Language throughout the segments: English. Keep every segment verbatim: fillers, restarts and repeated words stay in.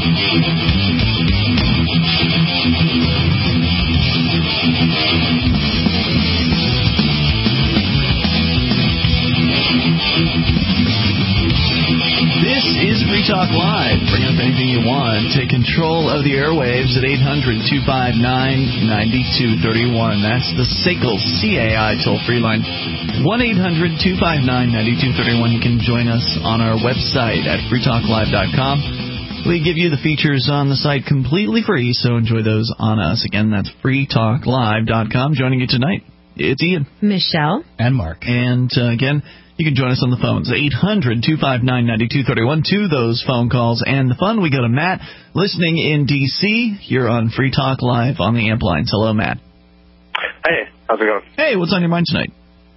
This is Free Talk Live. Bring up anything you want. Take control of the airwaves at eight hundred, two five nine, nine two three one. That's the S A C L C A I toll-free line. one eight hundred, two five nine, nine two three one. You can join us on our website at free talk live dot com. We give you the features on the site completely free, so enjoy those on us. Again, that's free talk live dot com. Joining you tonight, it's Ian, Michelle, and Mark. And uh, again, you can join us on the phones, eight hundred, two five nine, nine two three one. To those phone calls and the fun, we go to Matt, listening in D C You're on Free Talk Live on the Amp Lines. Hello, Matt. Hey, how's it going? Hey, what's on your mind tonight?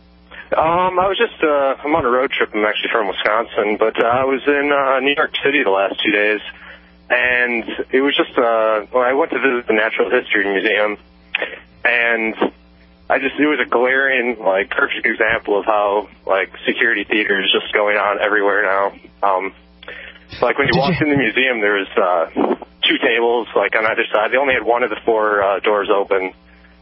Um, I was just, uh, I'm on a road trip. I'm actually from Wisconsin, but uh, I was in uh, New York City the last two days, and it was just, uh, well, I went to visit the Natural History Museum, and I just, it was a glaring, like, perfect example of how, like, security theater is just going on everywhere now. Um, like, when you Did walked you... in the museum, there was uh, two tables, like, on either side. They only had one of the four uh, doors open.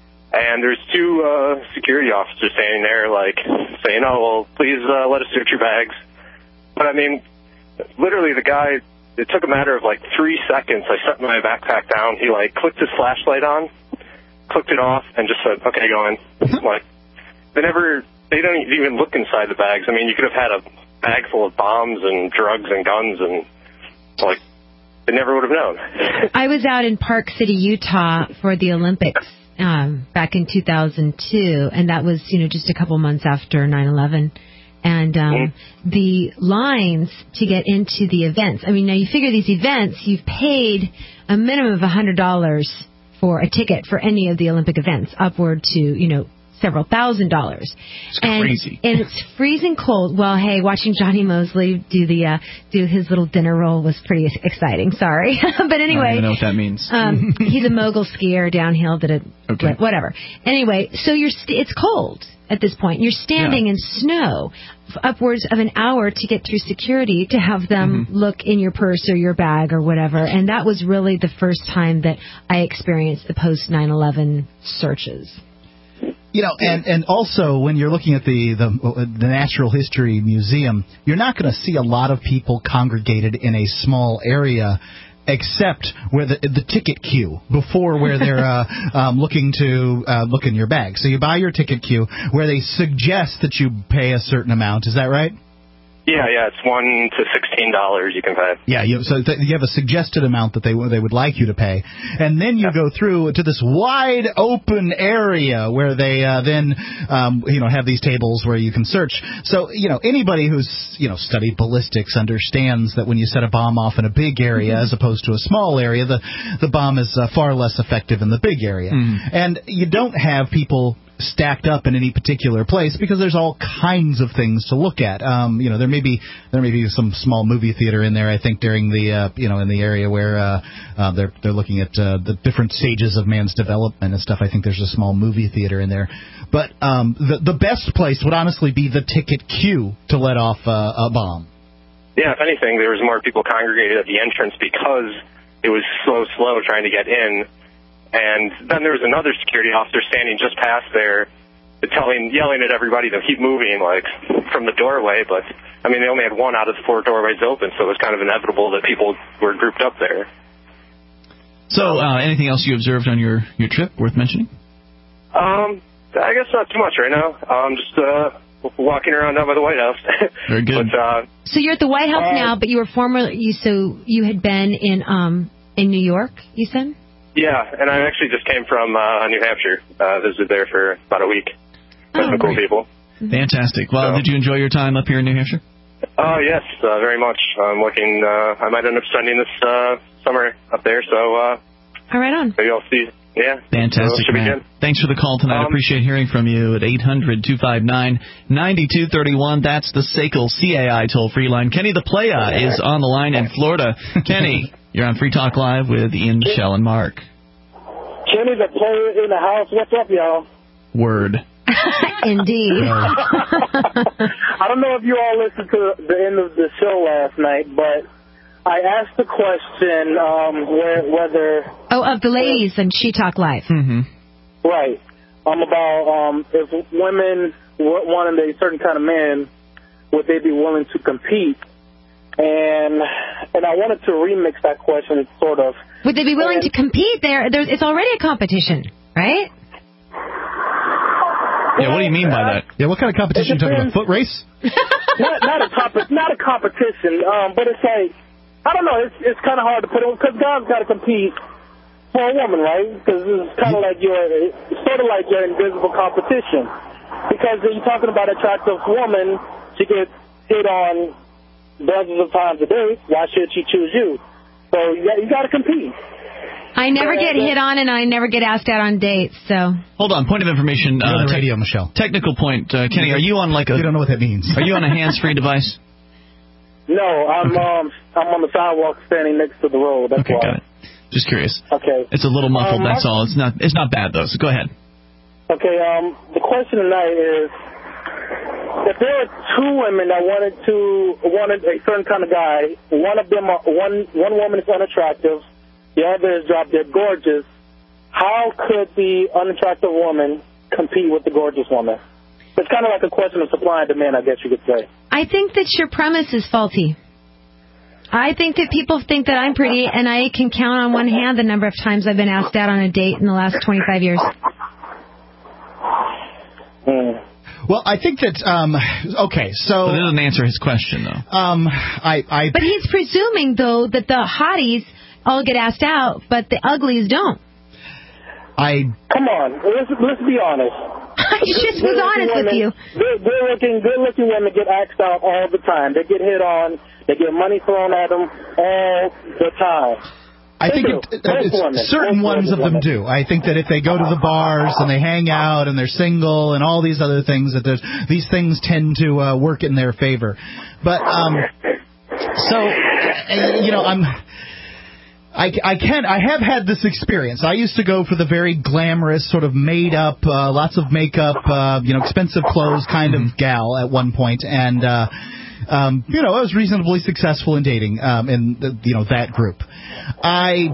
And there's two uh, security officers standing there, like, saying, oh, well, please uh, let us search your bags. But, I mean, literally the guy, it took a matter of, like, three seconds. I set my backpack down. He, like, clicked his flashlight on, clicked it off, and just said, okay, go in. Like, they never, they don't even look inside the bags. I mean, you could have had a bag full of bombs and drugs and guns, and, like, they never would have known. I was out in Park City, Utah for the Olympics. Um, back in two thousand two, and that was, you know, just a couple months after nine eleven. And um, mm-hmm. the lines to get into the events, I mean, now you figure these events, you've paid a minimum of one hundred dollars for a ticket for any of the Olympic events, upward to, you know, several thousand dollars. It's and, crazy. And it's freezing cold. Well, hey, watching Johnny Mosley do the uh, do his little dinner roll was pretty exciting. Sorry. But anyway. I don't even know what that means. um, he's a mogul skier downhill, did it, okay. whatever. Anyway, so you're st- it's cold at this point. You're standing yeah. in snow upwards of an hour to get through security to have them mm-hmm. look in your purse or your bag or whatever. And that was really the first time that I experienced the post nine eleven searches. You know, and, and also when you're looking at the, the the Natural History Museum, you're not going to see a lot of people congregated in a small area, except where the the ticket queue before where they're uh, um, looking to uh, look in your bag. So you buy your ticket queue where they suggest that you pay a certain amount. Is that right? Yeah, yeah, it's one to sixteen dollars you can pay. Yeah, you, so th- you have a suggested amount that they they would like you to pay, and then you yeah. go through to this wide open area where they uh, then um, you know have these tables where you can search. So you know anybody who's you know studied ballistics understands that when you set a bomb off in a big area mm-hmm. as opposed to a small area, the the bomb is uh, far less effective in the big area, mm-hmm. and you don't have people stacked up in any particular place because there's all kinds of things to look at. Um, you know, there may be there may be some small movie theater in there. I think during the uh, you know in the area where uh, uh, they're they're looking at uh, the different stages of man's development and stuff. I think there's a small movie theater in there. But um, the the best place would honestly be the ticket queue to let off uh, a bomb. Yeah, if anything, there was more people congregated at the entrance because it was so slow trying to get in. And then there was another security officer standing just past there, telling, yelling at everybody to keep moving, like, from the doorway. But, I mean, they only had one out of the four doorways open, so it was kind of inevitable that people were grouped up there. So, uh, anything else you observed on your, your trip worth mentioning? Um, I guess not too much right now. I'm just uh, walking around down by the White House. Very good. But, uh, so you're at the White House uh, now, but you were formerly, you, so you had been in um in New York, you said? Yeah, and I actually just came from uh, New Hampshire. Uh, visited there for about a week. Met Oh, some cool people. Fantastic. Well, So- did you enjoy your time up here in New Hampshire? Oh, yes, uh, very much. I'm looking, uh, I might end up spending this uh, summer up there, so uh, All right, on. maybe I'll see. Yeah. Fantastic, So it should be man. good. Thanks for the call tonight. I Um, appreciate hearing from you at eight hundred, two five nine, nine two three one. That's the S A C L C A I toll-free line. Kenny the Playa is on the line in Florida. Kenny, you're on Free Talk Live with Ian, Michelle, and Mark. Kenny the Player in the house. What's up, y'all? Word. Indeed. I don't know if you all listened to the end of the show last night, but I asked the question um, where, whether... Oh, of the ladies and She Talk Live. Mm-hmm. Right. Um, about um, if women wanted a certain kind of man, would they be willing to compete? And and I wanted to remix that question, sort of. Would they be willing and, to compete? There, there's, it's already a competition, right? Yeah, what do you mean by that? Yeah, what kind of competition are you talking about? Foot race? not, not a comp- not a competition, um, but it's like, I don't know, it's it's kind of hard to put it, because guys got to compete for a woman, right? Because it's kind of like your, it's sort of like your invisible competition. Because you're talking about an attractive woman, she gets hit on dozens of times a day. Why should she choose you? So you got, you got to compete. I never get hit on, and I never get asked out on dates. So hold on. Point of information. You're uh, on the radio, Michelle. Technical point, uh, Kenny. Are you on like a? You don't know what that means. Are you on a hands-free device? No, I'm okay. um I'm on the sidewalk, standing next to the road. That's okay, why. got it. Just curious. Okay. It's a little muffled. Um, that's all. It's not. It's not bad though. So go ahead. Okay. Um, the question tonight is, if there are two women that wanted to wanted a certain kind of guy, one of them, one one woman is unattractive, the other is drop dead gorgeous. How could the unattractive woman compete with the gorgeous woman? It's kind of like a question of supply and demand, I guess you could say. I think that your premise is faulty. I think that people think that I'm pretty, and I can count on one hand the number of times I've been asked out on a date in the last twenty-five years. Mm. Well, I think that, um, okay, so... But that doesn't answer his question, though. Um, I, I... But he's presuming, though, that the hotties all get asked out, but the uglies don't. I... Come on, let's, let's be honest. I just was honest women, with you. Good, good looking, good looking women get asked out all the time. They get hit on. They get money thrown at them all the time. I think it, it's, certain ones of them do. I think that if they go to the bars and they hang out and they're single and all these other things, that there's, these things tend to uh, work in their favor. But um, so you know, I'm. I, I can I have had this experience. I used to go for the very glamorous, sort of made up, uh, lots of makeup, uh, you know, expensive clothes kind mm-hmm. of gal at one point, and uh, um, you know, I was reasonably successful in dating um, in the, you know that group. I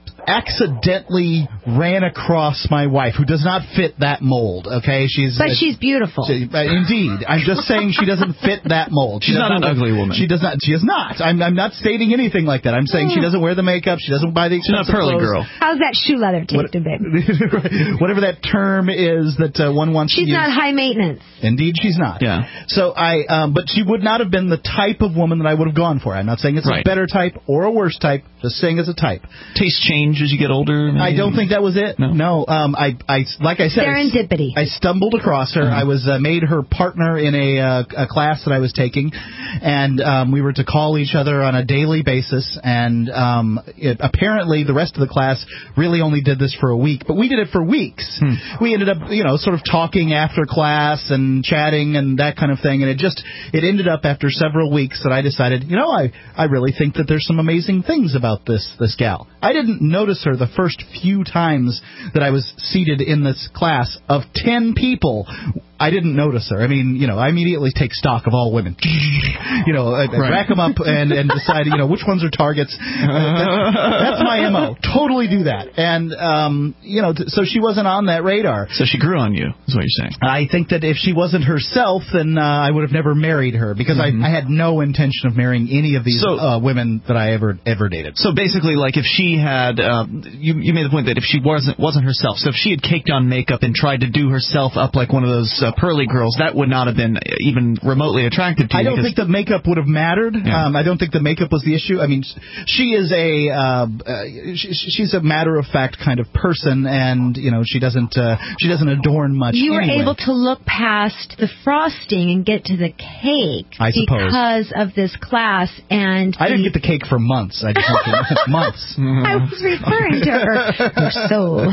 accidentally ran across my wife, who does not fit that mold. Okay, she's but uh, she's beautiful. She, uh, indeed, I'm just saying she doesn't fit that mold. She's not an ugly woman. She does not. She is not. I'm, I'm not stating anything like that. I'm saying she doesn't wear the makeup. She doesn't buy the expensive She's not a pearly clothes. girl. How's that shoe leather taste, babe? Whatever that term is that uh, one wants she's to use. She's not high maintenance. Indeed, she's not. Yeah. So I, um, but she would not have been the type of woman that I would have gone for. I'm not saying it's right. a better type or a worse type. Just saying it's a type. Taste change as you get older. Maybe? I don't think that was it. No. No. Um, I, I, like I said, serendipity. I, I stumbled across her. Mm-hmm. I was uh, made her partner in a, uh, a class that I was taking, and um, we were to call each other on a daily basis. And um, it, apparently, the rest of the class really only did this for a week, but we did it for weeks. Hmm. We ended up, you know, sort of talking after class and chatting and that kind of thing. And it just, it ended up after several weeks that I decided, you know, I, I really think that there's some amazing things about this this gal. I didn't notice her the first few times that I was seated in this class. Of ten people, I didn't notice her. I mean, you know, I immediately take stock of all women. You know, I, I right. rack them up and, and decide, you know, which ones are targets. Uh, that, that's my M O. Totally do that. And, um, you know, t- so she wasn't on that radar. So she grew on you, is what you're saying. I think that if she wasn't herself, then uh, I would have never married her, because mm-hmm. I, I had no intention of marrying any of these so, uh, women that I ever ever dated. So basically, like if she had, um, you, you made the point that if she wasn't wasn't herself, so if she had caked on makeup and tried to do herself up like one of those uh, pearly girls, that would not have been even remotely attractive to you. I don't think the makeup would have mattered. Yeah. Um, I don't think the makeup was the issue. I mean, she is a uh, uh, she, she's a matter of fact kind of person, and you know she doesn't uh, she doesn't adorn much. You anyway. were able to look past the frosting and get to the cake I suppose. because of this class. And I didn't get the cake for months. I just went for months. I was referring to her, her soul.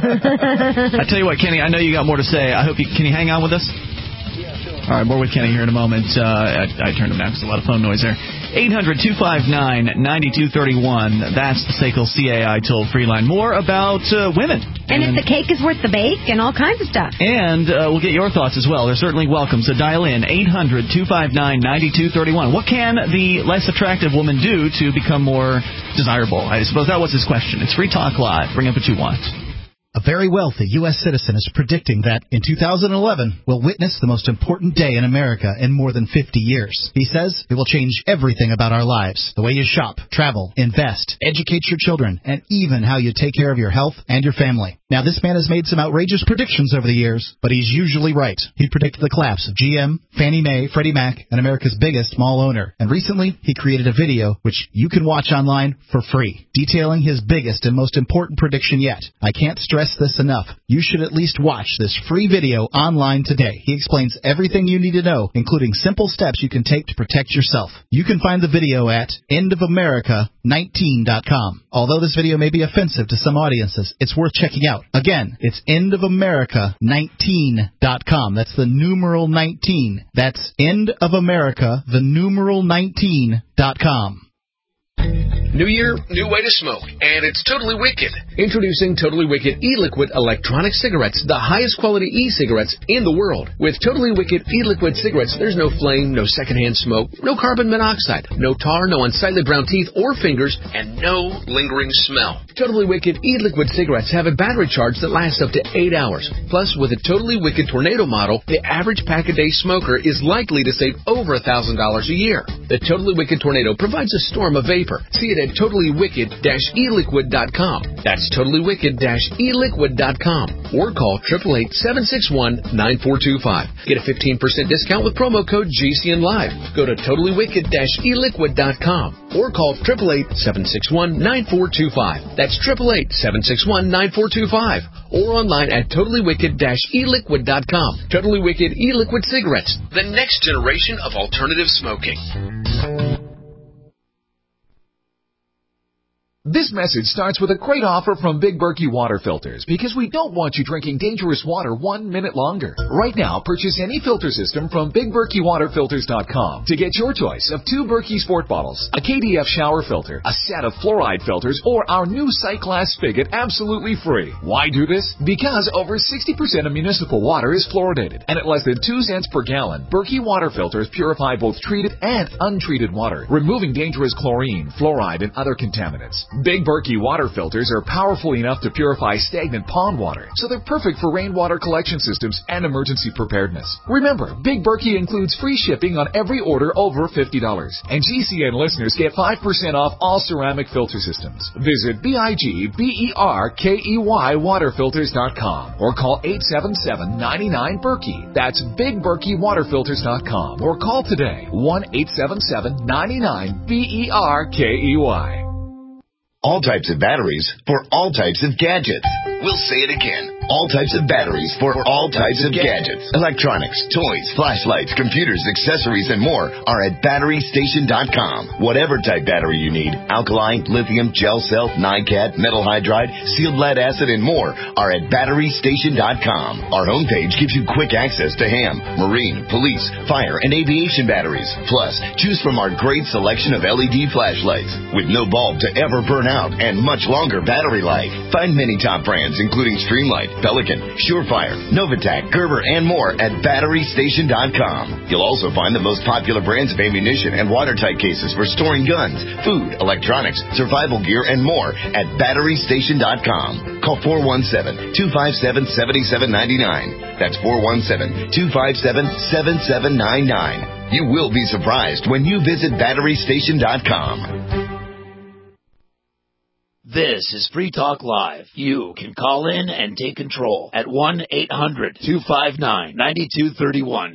I tell you what, Kenny, I know you got more to say. I hope you can you hang on with us. Yeah, sure. All right, more with Kenny here in a moment. Uh, I, I turned him down because there's a lot of phone noise there. eight hundred two five nine nine two three one. That's the S A C L C A I toll-free line. More about uh, women. And, and if the cake is worth the bake and all kinds of stuff. And uh, we'll get your thoughts as well. They're certainly welcome. So dial in eight hundred two five nine nine two three one. What can the less attractive woman do to become more desirable? I suppose that was his question. It's Free Talk Live. Bring up what you want. A very wealthy U S citizen is predicting that in two thousand eleven we'll witness the most important day in America in more than fifty years. He says it will change everything about our lives. The way you shop, travel, invest, educate your children, and even how you take care of your health and your family. Now, this man has made some outrageous predictions over the years, but he's usually right. He predicted the collapse of G M, Fannie Mae, Freddie Mac, and America's biggest mall owner. And recently, he created a video which you can watch online for free, detailing his biggest and most important prediction yet. I can't stress this enough. You should at least watch this free video online today. He explains everything you need to know, including simple steps you can take to protect yourself. You can find the video at end of america nineteen dot com. Although this video may be offensive to some audiences, it's worth checking out. Again, it's end of america nineteen dot com. That's the numeral nineteen. That's end of america, the numeral nineteen dot com. New year, new way to smoke, and it's Totally Wicked. Introducing Totally Wicked e-liquid electronic cigarettes, the highest quality e-cigarettes in the world. With Totally Wicked e-liquid cigarettes, there's no flame, no secondhand smoke, no carbon monoxide, no tar, no unsightly brown teeth or fingers, and no lingering smell. Totally Wicked e-liquid cigarettes have a battery charge that lasts up to eight hours. Plus, with a Totally Wicked Tornado model, the average pack-a-day smoker is likely to save over one thousand dollars a year. The Totally Wicked Tornado provides a storm of vapor. See it at totally wicked dash e liquid dot com. That's totally wicked dash e liquid dot com. Or call eight eight eight, seven six one, nine four two five. Get a fifteen percent discount with promo code G C N Live. Go to totally wicked dash e liquid dot com. Or call eight eight eight, seven six one, nine four two five. That's eight eight eight, seven six one, nine four two five. Or online at totally wicked dash e liquid dot com. Totally Wicked e-liquid cigarettes, the next generation of alternative smoking. This message starts with a great offer from Big Berkey Water Filters, because we don't want you drinking dangerous water one minute longer. Right now, purchase any filter system from big berkey water filters dot com to get your choice of two Berkey Sport bottles, a K D F shower filter, a set of fluoride filters, or our new Cyclass spigot absolutely free. Why do this? Because over sixty percent of municipal water is fluoridated, and at less than two cents per gallon, Berkey Water Filters purify both treated and untreated water, removing dangerous chlorine, fluoride, and other contaminants. Big Berkey water filters are powerful enough to purify stagnant pond water, so they're perfect for rainwater collection systems and emergency preparedness. Remember, Big Berkey includes free shipping on every order over fifty dollars, and G C N listeners get five percent off all ceramic filter systems. Visit B I G B E R K E Y water filters dot com or call eight seven seven, nine nine, Berkey. That's big berkey water filters dot com or call today, one eight seven seven, nine nine, B E R K E Y. All types of batteries for all types of gadgets. We'll say it again. All types of batteries for all types of gadgets. Electronics, toys, flashlights, computers, accessories, and more are at battery station dot com. Whatever type battery you need, alkaline, lithium, gel cell, NiCad, metal hydride, sealed lead acid, and more are at battery station dot com. Our homepage gives you quick access to ham, marine, police, fire, and aviation batteries. Plus, choose from our great selection of L E D flashlights with no bulb to ever burn out and much longer battery life. Find many top brands including Streamlight, Pelican, Surefire, Novatac, Gerber, and more at battery station dot com. You'll also find the most popular brands of ammunition and watertight cases for storing guns, food, electronics, survival gear, and more at battery station dot com. Call four one seven, two five seven, seven seven nine nine. That's four one seven, two five seven, seven seven nine nine. You will be surprised when you visit battery station dot com. This is Free Talk Live. You can call in and take control at one eight hundred, two five nine, nine two three one.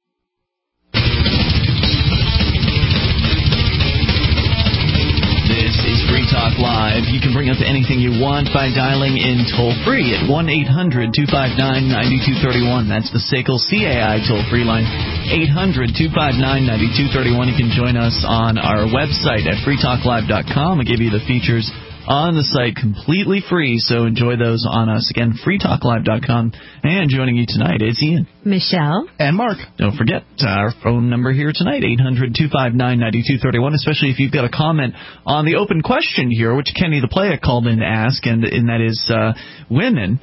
This is Free Talk Live. You can bring up anything you want by dialing in toll-free at one eight hundred, two five nine, nine two three one. That's the S A C L C A I toll-free line, eight hundred, two five nine, nine two three one. You can join us on our website at free talk live dot com. I'll give you the features on the site completely free, so enjoy those on us. Again, free talk live dot com. And joining you tonight is Ian. Michelle. And Mark. Don't forget our phone number here tonight, eight hundred, two five nine, nine two three one, especially if you've got a comment on the open question here, which Kenny the Player called in to ask, and, and that is uh, women.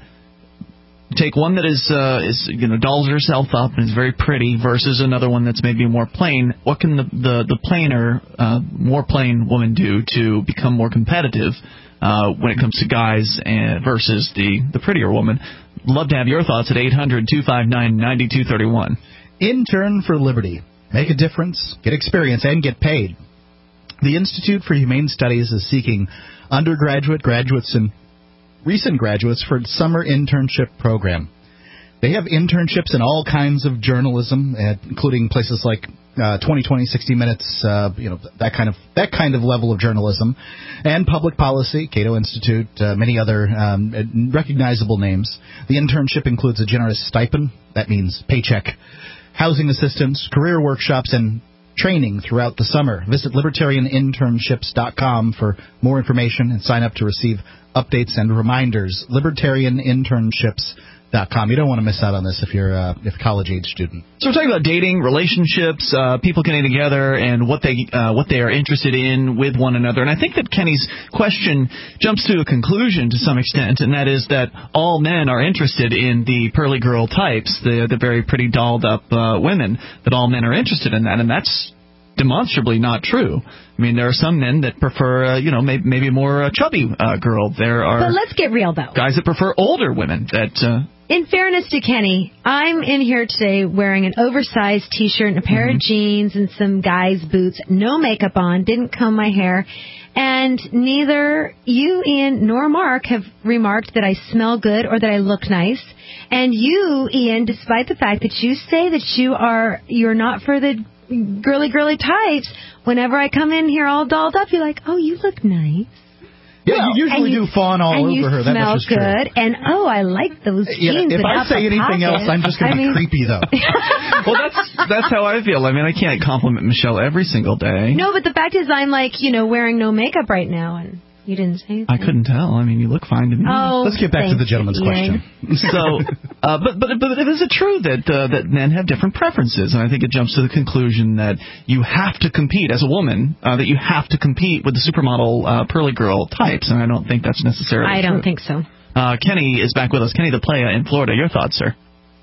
Take one that is, uh, is you know, dolls herself up and is very pretty versus another one that's maybe more plain. What can the the, the plainer, uh, more plain woman do to become more competitive uh, when it comes to guys and versus the, the prettier woman? Love to have your thoughts at eight hundred, two five nine, nine two three one. Intern for Liberty. Make a difference, get experience, and get paid. The Institute for Humane Studies is seeking undergraduate, graduates, and recent graduates for its summer internship program. They have internships in all kinds of journalism, uh, including places like uh, twenty twenty, sixty minutes, uh, you know, that kind of that kind of level of journalism, and public policy, Cato Institute, uh, many other um, recognizable names. The internship includes a generous stipend, that means paycheck, housing assistance, career workshops, and training throughout the summer. Visit libertarian internships dot com for more information and sign up to receive updates and reminders. libertarian internships dot com. You don't want to miss out on this if you're uh, if a college-age student. So we're talking about dating, relationships, uh, people getting together, and what they uh, what they are interested in with one another. And I think that Kenny's question jumps to a conclusion to some extent, and that is that all men are interested in the pearly girl types, the the very pretty dolled-up uh, women, that all men are interested in that, and that's demonstrably not true. I mean, there are some men that prefer, uh, you know, maybe, maybe a more uh, chubby uh, girl. There are But let's get real, though. Guys that prefer older women. That. Uh, In fairness to Kenny, I'm in here today wearing an oversized T-shirt and a pair mm-hmm. of jeans and some guy's boots, no makeup on, didn't comb my hair, and neither you, Ian, nor Mark have remarked that I smell good or that I look nice. And you, Ian, despite the fact that you say that you are you're not for the girly, girly types, whenever I come in here all dolled up, you're like, oh, you look nice. Yeah, well, you usually you, do fawn all and over her. That much is true. true. And you smell good. And, oh, I like those jeans. Yeah, if I say anything pocket. else, I'm just going to be mean, creepy, though. Well, that's that's how I feel. I mean, I can't compliment Michelle every single day. No, but the fact is I'm, like, you know, wearing no makeup right now, and you didn't say anything. I couldn't tell. I mean, you look fine to me. Oh, Let's get back to the gentleman's you, question. So, uh, but but but is it true that uh, that men have different preferences? And I think it jumps to the conclusion that you have to compete as a woman, uh, that you have to compete with the supermodel uh, pearly girl types, and I don't think that's necessarily I don't true. think so. Uh, Kenny is back with us. Kenny the Playa in Florida. Your thoughts, sir?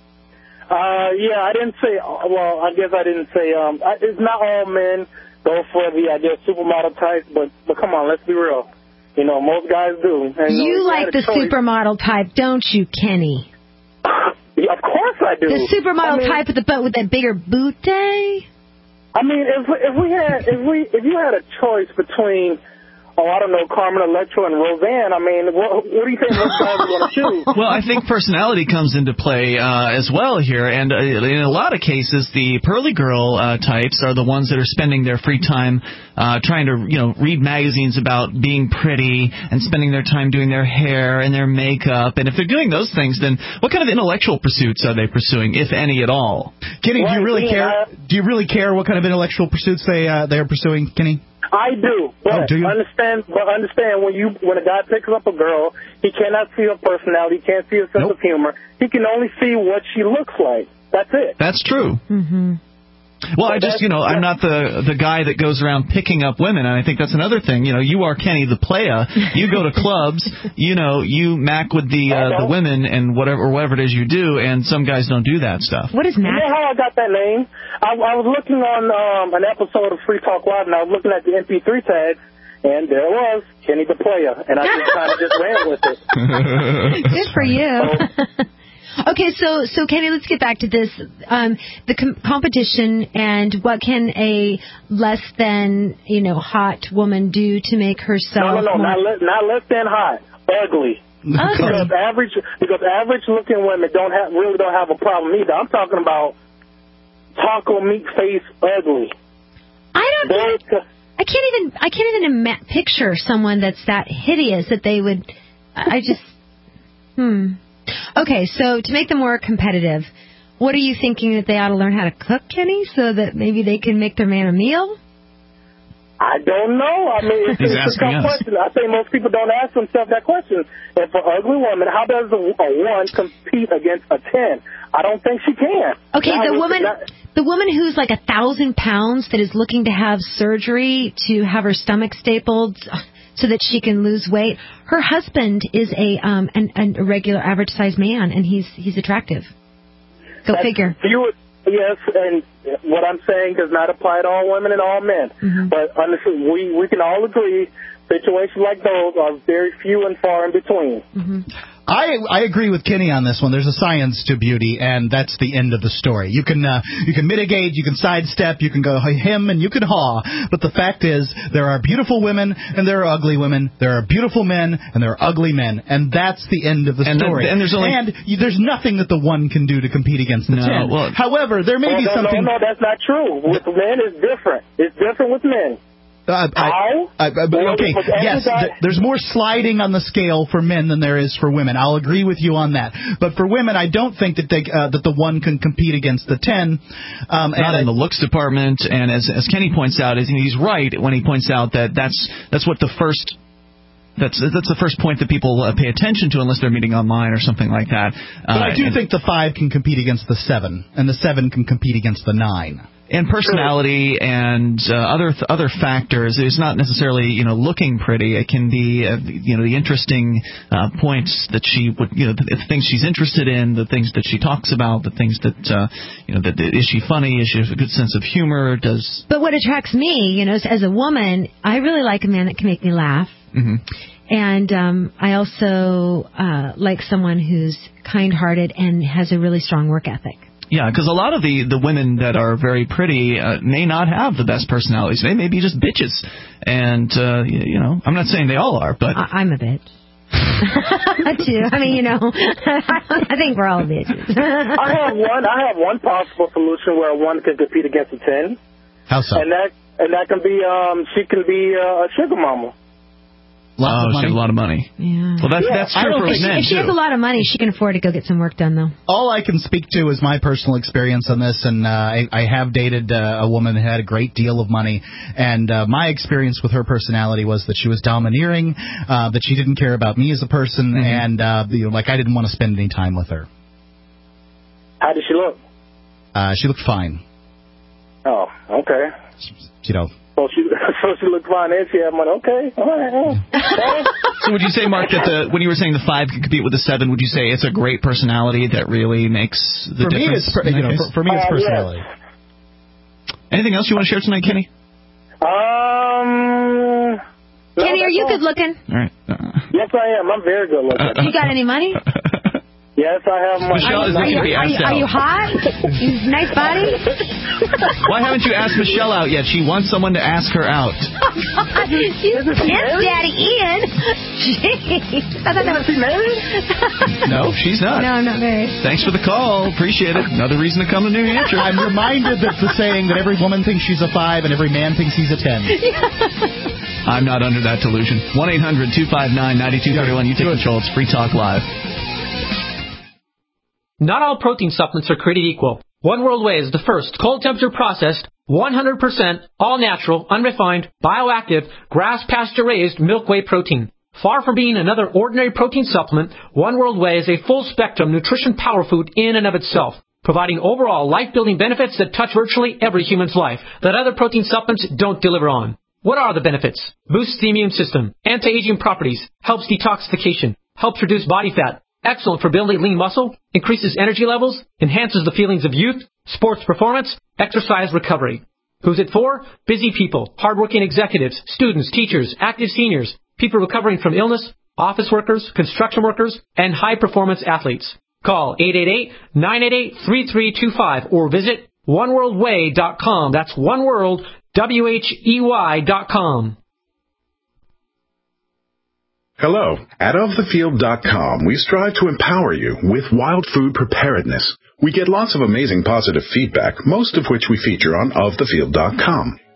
Uh, yeah, I didn't say, well, I guess I didn't say, um, I, it's not all men go for the, I guess, supermodel type, but, but come on, let's be real. You know, most guys do. And, you know, like the choice, supermodel type, don't you, Kenny? Yeah, of course I do. The supermodel I mean, type with the butt with that bigger boot day? I mean, if, if we had, if we, if you had a choice between, oh, I don't know, Carmen Electra and Roseanne, I mean, what, what do you think most guys are going to choose? Well, I think personality comes into play uh, as well here, and uh, in a lot of cases, the pearly girl uh, types are the ones that are spending their free time uh, trying to, you know, read magazines about being pretty and spending their time doing their hair and their makeup. And if they're doing those things, then what kind of intellectual pursuits are they pursuing, if any at all? Kenny, right, do you really yeah, care? I, do you really care what kind of intellectual pursuits they uh, they are pursuing, Kenny? I do, but oh, do you? understand. But understand when you when a guy picks up a girl, he cannot see her personality, he can't see her sense nope. of humor. He can only see what she looks like. That's it. That's true. Mm-hmm. Well, I just, you know, I'm not the the guy that goes around picking up women, and I think that's another thing. You know, you are Kenny the Playa. You go to clubs, you know, you mack with the uh, the women and whatever or whatever it is you do, and some guys don't do that stuff. What is mack? You know how I got that name? I, I was looking on um, an episode of Free Talk Live, and I was looking at the M P three tags, and there it was, Kenny the Playa, and I just kind of just ran with it. Good for you. So, okay, so so Kenny, let's get back to this. Um, the com- competition and what can a less than you know hot woman do to make herself? no, no, no, more... not, le- not less than hot, ugly. Okay. Because average, because average looking women don't have really don't have a problem either. I'm talking about taco meat face ugly. I don't. Think, I can't even. I can't even ima- picture someone that's that hideous that they would. I just. Hmm. Okay, so to make them more competitive, what are you thinking that they ought to learn how to cook, Kenny, so that maybe they can make their man a meal? I don't know. I mean, it's, He's it's a asking tough us. question. I think most people don't ask themselves that question. And for ugly women, how does a, a one compete against a ten? I don't think she can. Okay, Now, the it's woman, not- the woman who's like a thousand pounds that is looking to have surgery to have her stomach stapled so that she can lose weight. Her husband is a um an, an, a regular average sized man, and he's he's attractive. Go That's figure. few- Yes, and what I'm saying does not apply to all women and all men. Mm-hmm. But honestly, we, we can all agree situations like those are very few and far in between. Mm-hmm. I I agree with Kenny on this one. There's a science to beauty, and that's the end of the story. You can uh, you can mitigate, you can sidestep, you can go him, and you can haw. But the fact is, there are beautiful women and there are ugly women. There are beautiful men and there are ugly men, and that's the end of the And story. then- and there's only- and you, there's nothing that the one can do to compete against the No, ten. well- However, there may Oh, be no, something. no, no, that's not true. With men, it's different. It's different with men. Uh, I, How? I, I, Well, okay, with every yes, guy- th- there's more sliding on the scale for men than there is for women. I'll agree with you on that. But for women, I don't think that they uh, that the one can compete against the ten. Um, Not and in the looks department, and as as Kenny points out, is he's right when he points out that that's that's what the first. That's that's the first point that people uh, pay attention to unless they're meeting online or something like that. But Uh, I do and, think the five can compete against the seven, and the seven can compete against the nine. and personality and uh, other th- other factors. It's not necessarily you know looking pretty. It can be uh, you know the interesting uh, points that she would you know the, the things she's interested in, the things that she talks about, the things that uh, you know that is she funny? Is she have a good sense of humor? Does But what attracts me, you know, is as a woman, I really like a man that can make me laugh. mm-hmm. And um, I also uh, like someone who's kind-hearted and has a really strong work ethic. Yeah, because a lot of the, the women that are very pretty uh, may not have the best personalities. They may be just bitches. And, uh, you, you know, I'm not saying they all are, but... I- I'm a bitch. Too. I mean, you know, I think we're all bitches. I have one. I have one possible solution where one can compete against a ten. How so? And that and that can be um she can be uh, a sugar mama. Lots oh, of she money. has a lot of money. Yeah. Well, that's, Yeah, that's I true don't for If she, men, if she has too. a lot of money, she can afford to go get some work done, though. All I can speak to is my personal experience on this, and uh, I, I have dated uh, a woman who had a great deal of money, and uh, my experience with her personality was that she was domineering, uh, that she didn't care about me as a person, Mm-hmm. and uh, you know, like I didn't want to spend any time with her. How does she look? Uh, she looked fine, Oh, okay. you know. So she so she looked fine and she had money. Okay, all right. Well, well, So would you say, Mark, that the, when you were saying the five could compete with the seven, would you say it's a great personality that really makes the For me, difference? it's per- in that you know, case? for, for me, it's Uh, yes. personality. Anything else you want to share tonight, Kenny? um. no, Kenny, are that's you all. good looking? All right. Uh, Yes, I am. I'm very good looking. You got any money? Yes, I have money. Michelle is Are you, looking to be are you, asked are you out. hot? You- nice body? Why haven't you asked Michelle out yet? She wants someone to ask her out. You Isn't she yes, married? Daddy Ian. Jeez. I thought that was... Is she married? No, she's not. No, I'm not married. Thanks for the call. Appreciate it. Another reason to come to New Hampshire. I'm reminded that the saying that every woman thinks she's a five and every man thinks he's a ten. I'm not under that delusion. one eight hundred two five nine nine two three one. You take control. It's Free Talk Live. Not all protein supplements are created equal. One World Whey is the first cold temperature processed, one hundred percent all natural, unrefined, bioactive, grass pasture raised milk whey protein. Far from being another ordinary protein supplement, One World Whey is a full spectrum nutrition power food in and of itself, providing overall life building benefits that touch virtually every human's life that other protein supplements don't deliver on. What are the benefits? Boosts the immune system, anti-aging properties, helps detoxification, helps reduce body fat, excellent for building lean muscle, increases energy levels, enhances the feelings of youth, sports performance, exercise recovery. Who's it for? Busy people, hardworking executives, students, teachers, active seniors, people recovering from illness, office workers, construction workers, and high-performance athletes. Call eight eight eight, nine eight eight, three three two five or visit one world way dot com. That's one world, W H E Y dot com. Hello. At of the field dot com, we strive to empower you with wild food preparedness. We get lots of amazing positive feedback, most of which we feature on of the field dot com.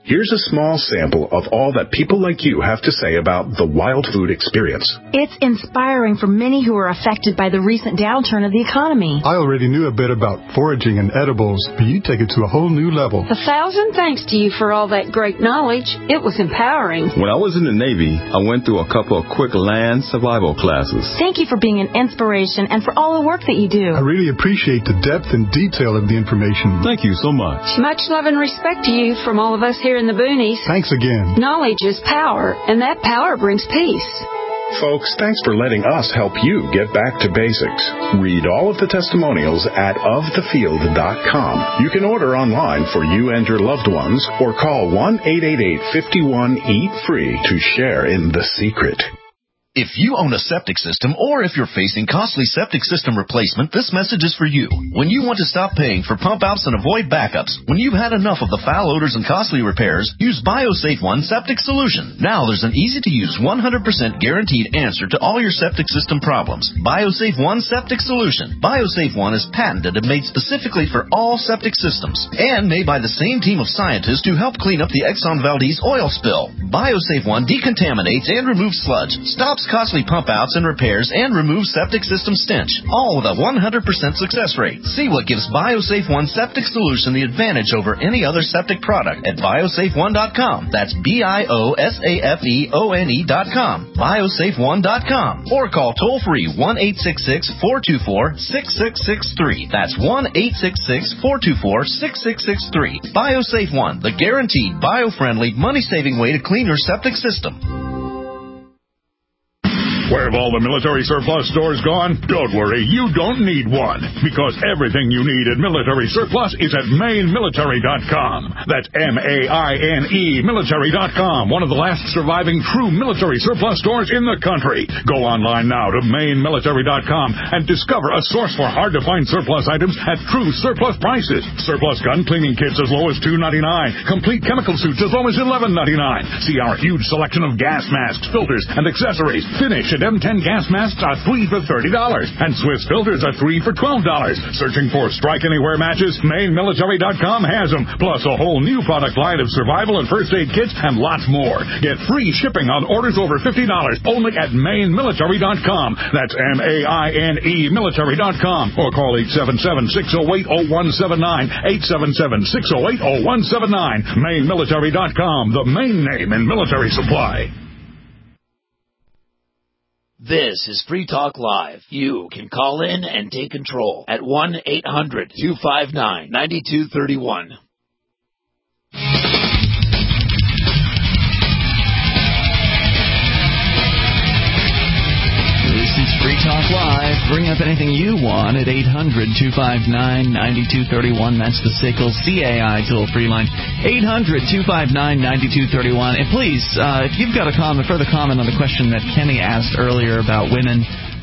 Here's a small sample of all that people like you have to say about the Wild Food experience. It's inspiring for many who are affected by the recent downturn of the economy. I already knew a bit about foraging and edibles, but you take it to a whole new level. A thousand thanks to you for all that great knowledge. It was empowering. When I was in the Navy, I went through a couple of quick land survival classes. Thank you for being an inspiration and for all the work that you do. I really appreciate the depth and detail of the information. Thank you so much. Much love and respect to you from all of us here in the boonies. Thanks again. Knowledge is power, and that power brings peace. Folks, thanks for letting us help you get back to basics. Read all of the testimonials at of the field dot com. You can order online for you and your loved ones or call one eight eight eight, five one, eat free to share in the secret. If you own a septic system or if you're facing costly septic system replacement, this message is for you. When you want to stop paying for pump outs and avoid backups, when you've had enough of the foul odors and costly repairs, use BioSafe One Septic Solution. Now there's an easy-to-use one hundred percent guaranteed answer to all your septic system problems. BioSafe One Septic Solution. BioSafe One is patented and made specifically for all septic systems and made by the same team of scientists to help clean up the Exxon Valdez oil spill. BioSafe One decontaminates and removes sludge, stops costly pump outs and repairs, and removes septic system stench, all with a one hundred percent success rate. See what gives BioSafe One Septic Solution the advantage over any other septic product at biosafe one dot com. That's B I O S A F E O N E dot com. biosafe one dot com. Or call toll-free one eight six six, four two four, six six six three. That's one eight six six, four two four, six six six three. BioSafe One, the guaranteed, bio-friendly, money-saving way to clean your septic system. Where have all the military surplus stores gone? Don't worry, you don't need one, because everything you need at Military Surplus is at Maine Military dot com. That's M A I N E Military dot com, one of the last surviving true military surplus stores in the country. Go online now to Maine Military dot com and discover a source for hard-to-find surplus items at true surplus prices. Surplus gun cleaning kits as low as two dollars and ninety-nine cents. Complete chemical suits as low as eleven dollars and ninety-nine cents. See our huge selection of gas masks, filters, and accessories. Finish at M ten gas masks are three for thirty dollars, and Swiss filters are three for twelve dollars. Searching for Strike Anywhere matches? Maine Military dot com has them, plus a whole new product line of survival and first aid kits and lots more. Get free shipping on orders over fifty dollars only at Maine Military dot com. That's M A I N E Military dot com. Or call eight seven seven, six oh eight, oh one seven nine, eight seven seven, six oh eight, oh one seven nine. Maine Military dot com, the main name in military supply. This is Free Talk Live. You can call in and take control at one eight hundred, two five nine, nine two three one. This is Free Talk Live. Bring up anything you want at eight hundred, two five nine, nine two three one. That's the S A C L C A I toll-free line. eight hundred, two five nine, nine two three one. And please, uh, if you've got a comment, further comment on the question that Kenny asked earlier about women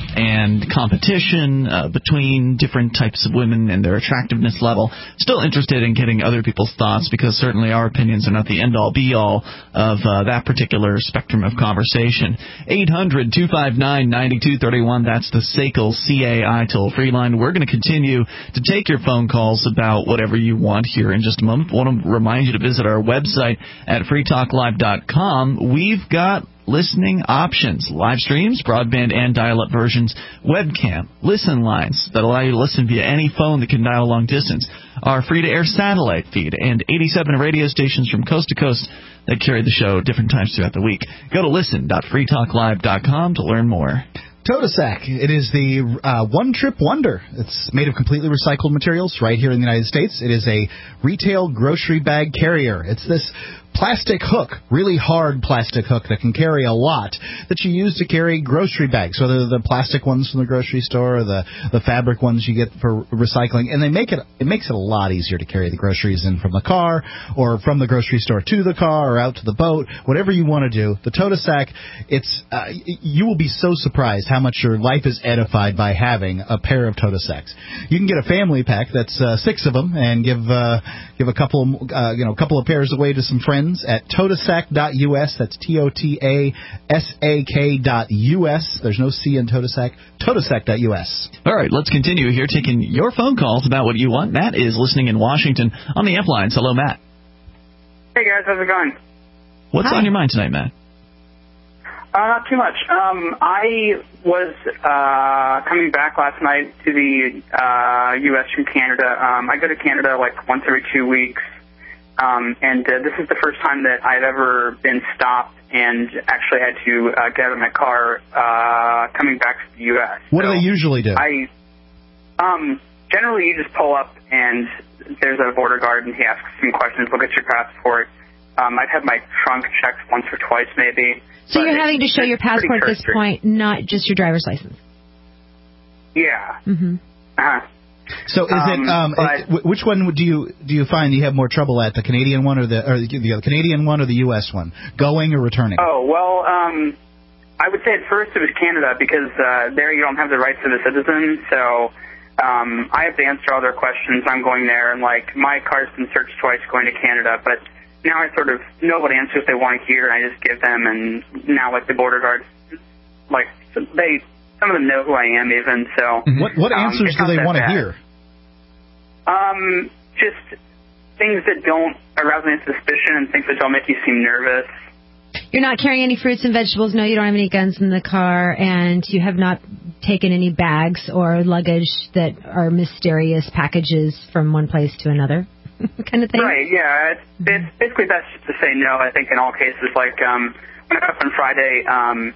and competition uh, between different types of women and their attractiveness level. Still interested in getting other people's thoughts, because certainly our opinions are not the end-all, be-all of uh, that particular spectrum of conversation. eight hundred, two five nine, nine two three one. That's the S A C L C A I toll-free line. We're going to continue to take your phone calls about whatever you want here in just a moment. I want to remind you to visit our website at free talk live dot com. We've got listening options, live streams, broadband and dial-up versions, webcam, listen lines that allow you to listen via any phone that can dial long distance, our free-to-air satellite feed, and eighty-seven radio stations from coast to coast that carry the show different times throughout the week. Go to listen dot free talk live dot com to learn more. Totasac. It is the uh, one-trip wonder. It's made of completely recycled materials right here in the United States. It is a retail grocery bag carrier. It's this plastic hook, really hard plastic hook that can carry a lot, that you use to carry grocery bags, whether the plastic ones from the grocery store or the, the fabric ones you get for recycling. And they make it it makes it a lot easier to carry the groceries in from the car, or from the grocery store to the car, or out to the boat, whatever you want to do. The Totasac, it's uh, you will be so surprised how much your life is edified by having a pair of Totasacs. You can get a family pack that's uh, six of them, and give uh, give a couple uh, you know a couple of pairs away to some friends at totasac dot U S. That's T O T A S A K dot U S. There's no C in Totasac. totasac dot U S. All right, let's continue here taking your phone calls about what you want. Matt is listening in Washington on the Amp lines. Hello, Matt. Hey, guys. How's it going? What's Hi. on your mind tonight, Matt? Uh, not too much. Um, I was uh, coming back last night to the uh, U S from Canada. Um, I go to Canada like once every two weeks, um, and uh, this is the first time that I've ever been stopped and actually had to uh, get out of my car uh, coming back to the U S. What so do they usually do? I um, generally you just pull up and there's a border guard and he asks some questions. Look at your passport. Um, I've had my trunk checked once or twice, maybe. So you're having to show your passport at this point, not just your driver's license. Yeah. Mm-hmm. Uh-huh. So is it, um, it, wh- which one do you do you find you have more trouble at, the Canadian one or the or the, the Canadian one or the U S one, going or returning? Oh, well, um, I would say at first it was Canada because uh, there you don't have the rights of a citizen, so um, I have to answer all their questions. I'm going there, and, like, my car's been searched twice going to Canada, but now I sort of know what answers they want to hear, and I just give them, and now, like, the border guards, like, they, some of them know who I am even, so. What what um, answers it's do not they that want to bad. hear? Um, just things that don't arouse any suspicion and things that don't make you seem nervous. You're not carrying any fruits and vegetables. No, you don't have any guns in the car, and you have not taken any bags or luggage that are mysterious packages from one place to another, kind of thing. Right, yeah. It's, it's basically best to say no, I think, in all cases. Like, um, when I got up on Friday, um,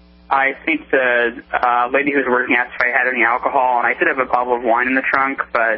I think the uh, lady who was working asked if I had any alcohol, and I did have a bottle of wine in the trunk, but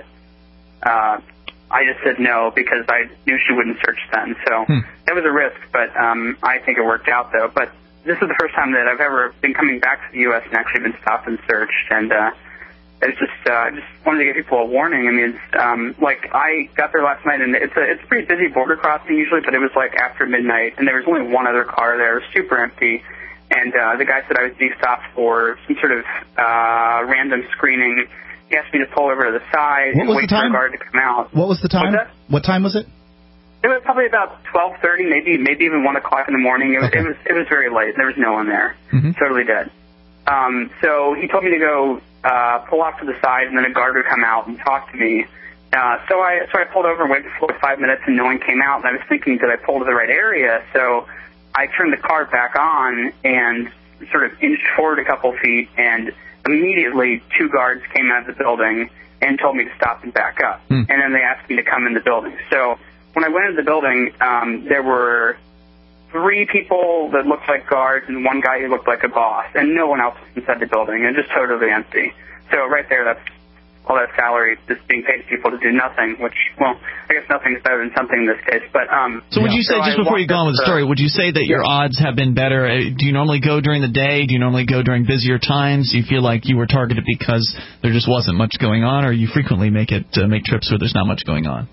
uh, I just said no because I knew she wouldn't search then. So hmm. that was a risk, but um, I think it worked out, though. But this is the first time that I've ever been coming back to the U S and actually been stopped and searched, and uh, it's just uh, just wanted to give people a warning. I mean, it's, um, like, I got there last night, and it's a, it's a pretty busy border crossing usually, but it was, like, after midnight, and there was only one other car there. It was super empty, and uh, the guy said I was being stopped for some sort of uh, random screening. He asked me to pull over to the side What and was wait the for a time? guard to come out. What was the time? What's that? What time was it? It was probably about twelve thirty, maybe maybe even one o'clock in the morning. It was Okay. it was it was very late. There was no one there. Mm-hmm. Totally dead. Um, so he told me to go uh, pull off to the side, and then a guard would come out and talk to me. Uh, so I so I pulled over and waited for five minutes, and no one came out. And I was thinking, did I pull to the right area? So I turned the car back on and sort of inched forward a couple feet, and immediately two guards came out of the building and told me to stop and back up. Hmm. And then they asked me to come in the building. So when I went into the building, um, there were three people that looked like guards and one guy who looked like a boss, and no one else was inside the building, and just totally empty. So right there, that's all that salary just being paid to people to do nothing, which, well, I guess nothing is better than something in this case. But um, So would you say, so just I before you go on with the story, would you say that your yeah. odds have been better? Uh, Do you normally go during the day? Do you normally go during busier times? Do you feel like you were targeted because there just wasn't much going on, or you frequently make it uh, make trips where there's not much going on?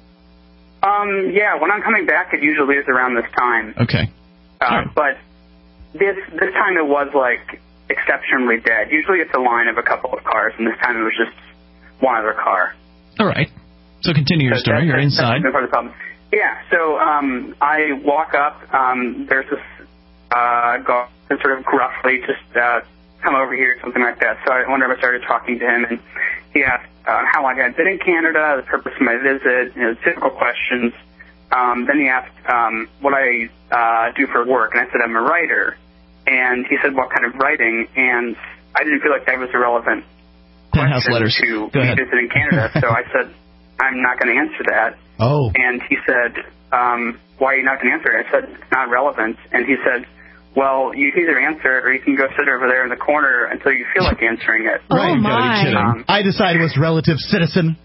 Um, yeah, when I'm coming back, it usually is around this time. Okay. Uh, right. But this this time it was, like, exceptionally dead. Usually it's a line of a couple of cars, and this time it was just one other car. All right. So continue your So story. that- You're that's inside. part of the problem. Yeah, so um, I walk up. Um, there's this uh, guard that sort of gruffly just uh, come over here, something like that. So I wonder if I started talking to him, and he asked uh, how long I'd been in Canada, the purpose of my visit, you know, typical questions. Um, then he asked um, what I uh, do for work, and I said I'm a writer. And he said, what kind of writing? And I didn't feel like that was a relevant Penthouse question letters. to Go me ahead. visiting Canada. So I said, I'm not going to answer that. Oh. And he said, um, why are you not going to answer it? I said, it's not relevant. And he said, well, you can either answer it or you can go sit over there in the corner until you feel like answering it. Oh, right, my. Um, I decide what's relative citizen.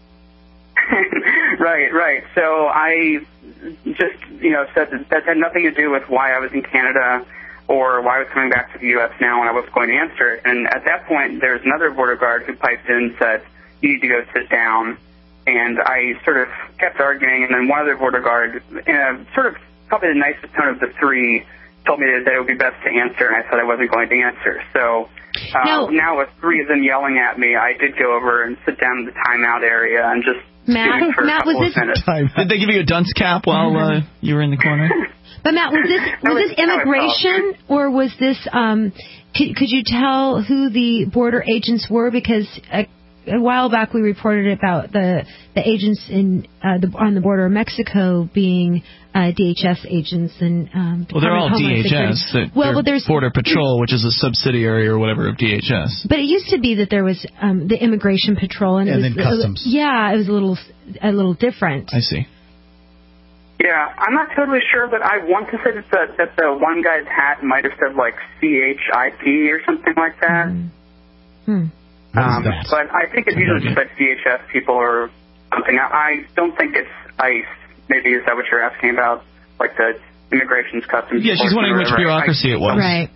right, right. So I just, you know, said that, that had nothing to do with why I was in Canada or why I was coming back to the U S now and I wasn't going to answer it. And at that point, there was another border guard who piped in and said, you need to go sit down. And I sort of kept arguing, and then one other border guard, in a sort of probably the nicest tone of the three, told me that it would be best to answer, and I said I wasn't going to answer. So uh, now, now with three of them yelling at me, I did go over and sit down in the timeout area and just Matt, for Matt a couple was of this? minutes. Did they give you a dunce cap while uh, you were in the corner? But Matt, was this was was- this immigration or was this? Um, could, could you tell who the border agents were? Because uh, a while back we reported about the the agents in uh, the, on the border of Mexico being uh, D H S agents and um, well, they're all Homeland D H S. Security. Well, but there's Border Patrol, which is a subsidiary or whatever of D H S. But it used to be that there was um, the Immigration Patrol and, and it was, then Customs. It, yeah, it was a little a little different. I see. Yeah, I'm not totally sure, but I want to say that the, that the one guy's hat might have said like C H I P or something like that. Mm. Hmm. Um, but I think it's usually just like D H S people or something. I don't think it's ICE. Maybe is that what you're asking about? Like the immigration's customs. Yeah, she's wondering which bureaucracy I, it was. Right.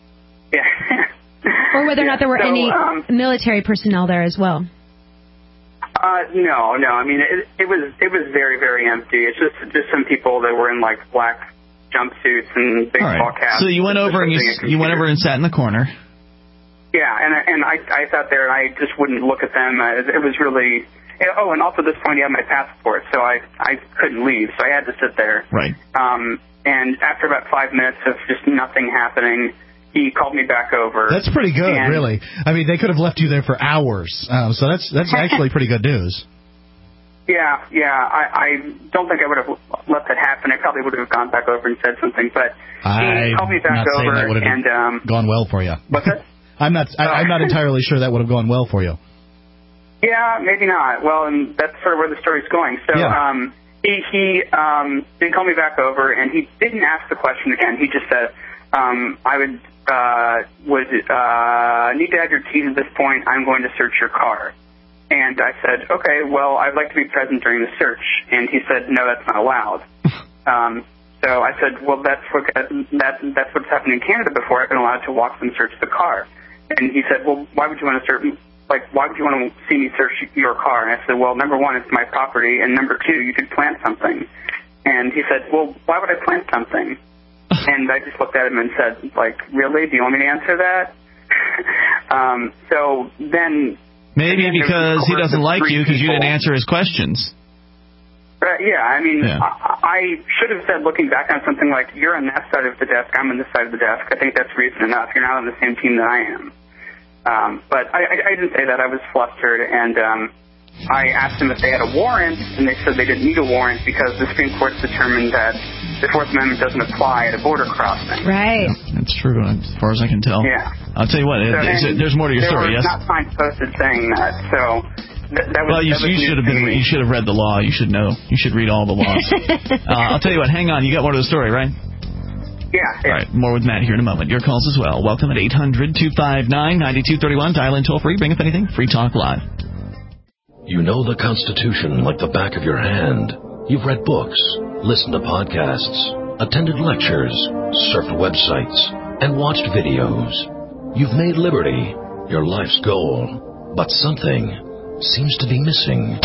Yeah. Or whether or not there were so, any um, military personnel there as well. Uh, no, no. I mean, it, it was it was very, very empty. It's just just some people that were in like black jumpsuits and baseball right. caps. So you went over and you you went over and sat in the corner. Yeah, and and I I sat there and I just wouldn't look at them. Uh, it was really. Oh, and also at this point, he had my passport, so I I couldn't leave, so I had to sit there. Right. Um, and after about five minutes of just nothing happening, he called me back over. That's pretty good, and, really. I mean, they could have left you there for hours, um, so that's that's actually pretty good news. Yeah, yeah. I, I don't think I would have let that happen. I probably would have gone back over and said something, but he I'm called me back not saying over that would have and um, gone well for you. What's that? I'm not. I, I'm not entirely sure that would have gone well for you. Yeah, maybe not. Well, and that's sort of where the story's going. So yeah. um, he he um, didn't call me back over, and he didn't ask the question again. He just said, um, "I would uh, would uh, need to have your keys at this point. I'm going to search your car." And I said, "Okay, well, I'd like to be present during the search." And he said, "No, that's not allowed." um, so I said, "Well, that's what that that's what's happened in Canada before. I've been allowed to walk and search the car." And he said, "Well, why would you want to search? Like, why would you want to see me search your car?" And I said, "Well, number one, it's my property, and number two, you could plant something." And he said, "Well, why would I plant something?" And I just looked at him and said, "Like, really? Do you want me to answer that?" um, so then. Maybe because he doesn't like you because you didn't answer his questions. Uh, yeah, I mean, yeah. I, I should have said, looking back on something like, "You're on that side of the desk, I'm on this side of the desk." I think that's reason enough. You're not on the same team that I am. Um, but I, I, I didn't say that. I was flustered, and um, I asked them if they had a warrant, and they said they didn't need a warrant because the Supreme Court's determined that the Fourth Amendment doesn't apply at a border crossing. Right. That's true, as far as I can tell. Yeah. I'll tell you what, So, it, there's more to your there story, were yes? not signs posted saying that, so th- that was. Well, you, that was you should have been. You should have read the law. You should know. You should read all the laws. uh, I'll tell you what. Hang on. You got more to the story, right? Yeah, yeah. All right. More with Matt here in a moment. Your calls as well. Welcome at eight hundred two five nine nine two three one. Dial in toll free. Bring up anything. Free Talk Live. You know the Constitution like the back of your hand. You've read books, listened to podcasts, attended lectures, surfed websites, and watched videos. You've made liberty your life's goal, but something seems to be missing.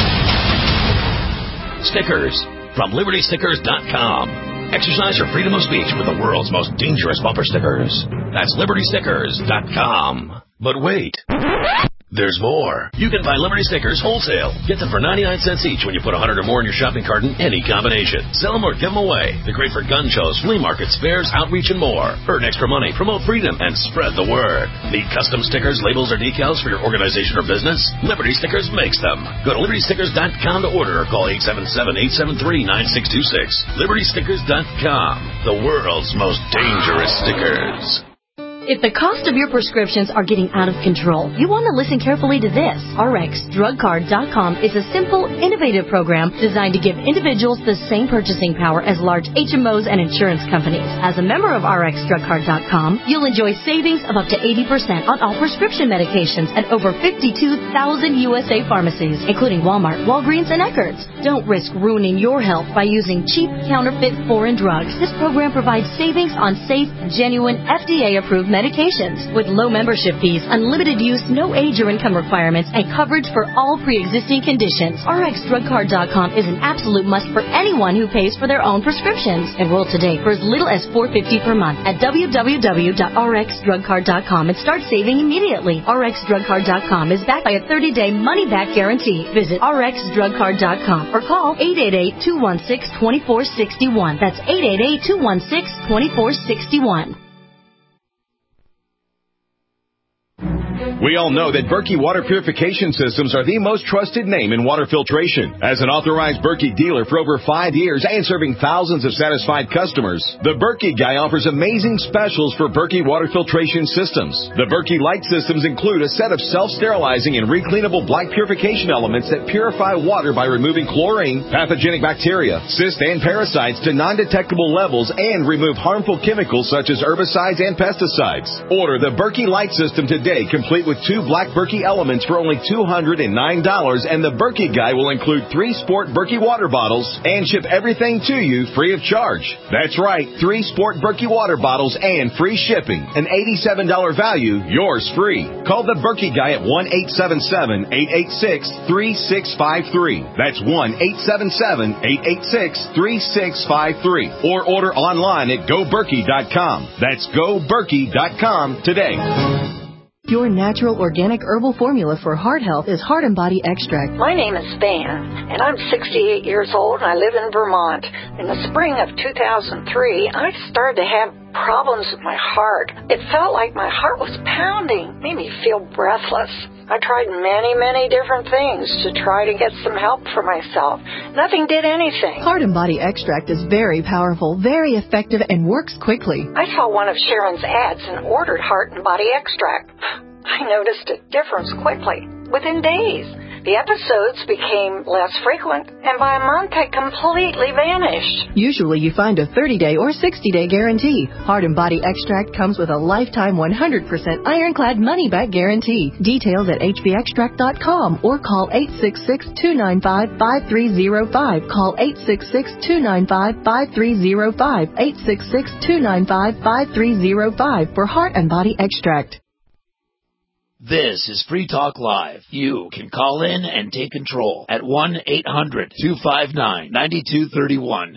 Stickers from Liberty Stickers dot com. Exercise your freedom of speech with the world's most dangerous bumper stickers. That's Liberty Stickers dot com. But wait. There's more. You can buy Liberty Stickers wholesale. Get them for ninety-nine cents each when you put one hundred or more in your shopping cart in any combination. Sell them or give them away. They're great for gun shows, flea markets, fairs, outreach, and more. Earn extra money, promote freedom, and spread the word. Need custom stickers, labels, or decals for your organization or business? Liberty Stickers makes them. Go to Liberty Stickers dot com to order or call eight seven seven, eight seven three, nine six two six. Liberty Stickers dot com. The world's most dangerous stickers. If the cost of your prescriptions are getting out of control, you want to listen carefully to this. R X Drug Card dot com is a simple, innovative program designed to give individuals the same purchasing power as large H M Os and insurance companies. As a member of R X Drug Card dot com, you'll enjoy savings of up to eighty percent on all prescription medications at over fifty-two thousand U S A pharmacies, including Walmart, Walgreens, and Eckerd's. Don't risk ruining your health by using cheap, counterfeit foreign drugs. This program provides savings on safe, genuine, F D A-approved medications. Medications with low membership fees, unlimited use, no age or income requirements, and coverage for all pre-existing conditions. R X Drug Card dot com is an absolute must for anyone who pays for their own prescriptions. Enroll today for as little as four dollars and fifty cents per month at w w w dot r x drug card dot com and start saving immediately. R X Drug Card dot com is backed by a thirty-day money-back guarantee. Visit R X Drug Card dot com or call eight eight eight, two one six, two four six one. That's eight eight eight, two one six, two four six one. We all know that Berkey Water Purification Systems are the most trusted name in water filtration. As an authorized Berkey dealer for over five years and serving thousands of satisfied customers, the Berkey Guy offers amazing specials for Berkey water filtration systems. The Berkey Light systems include a set of self-sterilizing and recleanable black purification elements that purify water by removing chlorine, pathogenic bacteria, cysts, and parasites to non-detectable levels and remove harmful chemicals such as herbicides and pesticides. Order the Berkey Light system today, complete with two black Berkey elements for only two hundred nine dollars, and the Berkey Guy will include three Sport Berkey water bottles and ship everything to you free of charge. That's right, three Sport Berkey water bottles and free shipping. An eighty-seven dollars value, yours free. Call the Berkey Guy at one eight seven seven, eight eight six, three six five three. That's one eight seven seven, eight eight six, three six five three. Or order online at go berkey dot com. That's go berkey dot com today. Your natural organic herbal formula for heart health is Heart and Body Extract. My name is Van, and I'm sixty-eight years old, and I live in Vermont. In the spring of two thousand three, I started to have problems with my heart. It felt like my heart was pounding, made me feel breathless. I tried many, many different things to try to get some help for myself. Nothing did anything. Heart and Body Extract is very powerful, very effective, and works quickly. I saw one of Sharon's ads and ordered Heart and Body Extract. I noticed a difference quickly, within days. The episodes became less frequent, and by a month had completely vanished. Usually you find a thirty-day or sixty-day guarantee. Heart and Body Extract comes with a lifetime one hundred percent ironclad money-back guarantee. Details at h b extract dot com or call eight six six, two nine five, five three zero five. Call eight six six, two nine five, five three zero five. eight six six, two nine five, five three zero five for Heart and Body Extract. This is Free Talk Live. You can call in and take control at one eight hundred, two five nine, nine two three one.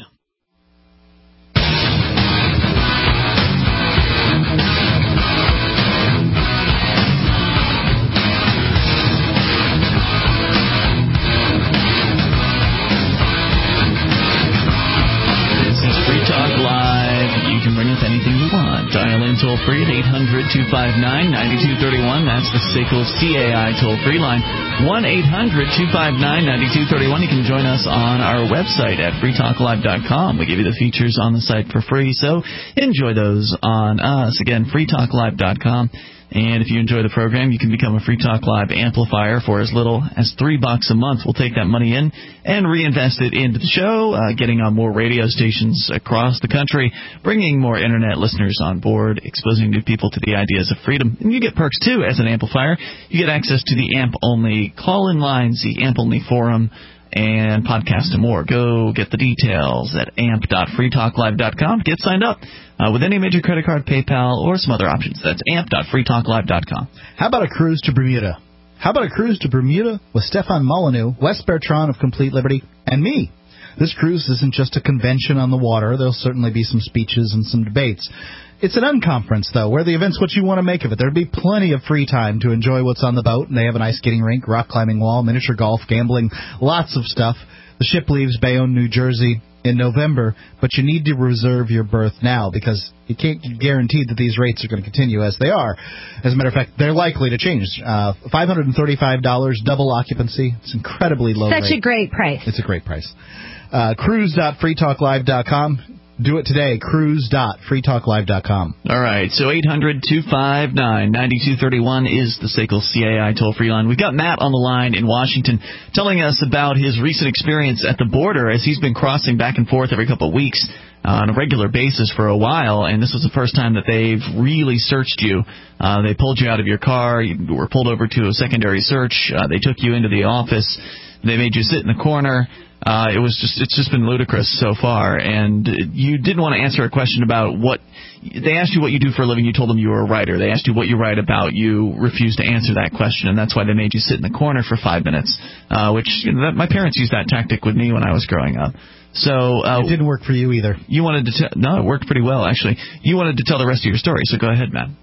This is Free Talk Live. You can bring up anything you want. Dial in toll free at eight hundred, two five nine, nine two three one. That's the S A C L C A I toll free line. one eight hundred, two five nine, nine two three one. You can join us on our website at free talk live dot com. We give you the features on the site for free, so enjoy those on us. Again, free talk live dot com. And if you enjoy the program, you can become a Free Talk Live amplifier for as little as three bucks a month. We'll take that money in and reinvest it into the show, uh, getting on more radio stations across the country, bringing more Internet listeners on board, exposing new people to the ideas of freedom. And you get perks, too, as an amplifier. You get access to the A M P-only call-in lines, the A M P-only forum, and podcast and more. Go get the details at amp dot free talk live dot com. Get signed up uh, with any major credit card, PayPal, or some other options. That's amp dot free talk live dot com. How about a cruise to Bermuda? How about a cruise to Bermuda with Stefan Molyneux, Wes Bertrand of Complete Liberty, and me? This cruise isn't just a convention on the water. There'll certainly be some speeches and some debates. It's an unconference, though, where the event's what you want to make of it. There'll be plenty of free time to enjoy what's on the boat, and they have an ice skating rink, rock climbing wall, miniature golf, gambling, lots of stuff. The ship leaves Bayonne, New Jersey in November, but you need to reserve your berth now because you can't guarantee that these rates are going to continue as they are. As a matter of fact, they're likely to change. Uh, five hundred thirty-five dollars, double occupancy. It's incredibly low Such rate. a great price. It's a great price. Uh, cruise dot free talk live dot com. Do it today, cruise dot free talk live dot com. All right, so eight hundred, two five nine, nine two three one is the S A C L C A I toll-free line. We've got Matt on the line in Washington telling us about his recent experience at the border as he's been crossing back and forth every couple of weeks uh, on a regular basis for a while, and this was the first time that they've really searched you. Uh, they pulled you out of your car, you were pulled over to a secondary search, uh, they took you into the office, they made you sit in the corner. Uh, it was just, it's just been ludicrous so far. And you didn't want to answer a question about what, they asked you what you do for a living, you told them you were a writer. They asked you what you write about, you refused to answer that question, and that's why they made you sit in the corner for five minutes, uh, which, you know, that, my parents used that tactic with me when I was growing up. So, uh, it didn't work for you either. You wanted to, t- no, it worked pretty well, actually. You wanted to tell the rest of your story, so go ahead, Matt.